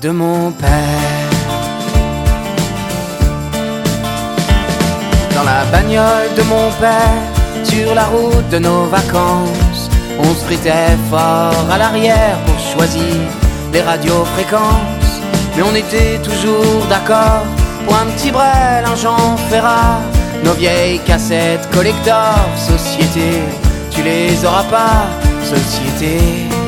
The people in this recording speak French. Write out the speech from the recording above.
de mon père. Dans la bagnole de mon père, sur la route de nos vacances, on se fritait fort à l'arrière pour choisir les radiofréquences. Mais on était toujours d'accord pour un petit brel, un Jean Ferrat. Nos vieilles cassettes collector, société, tu les auras pas, société.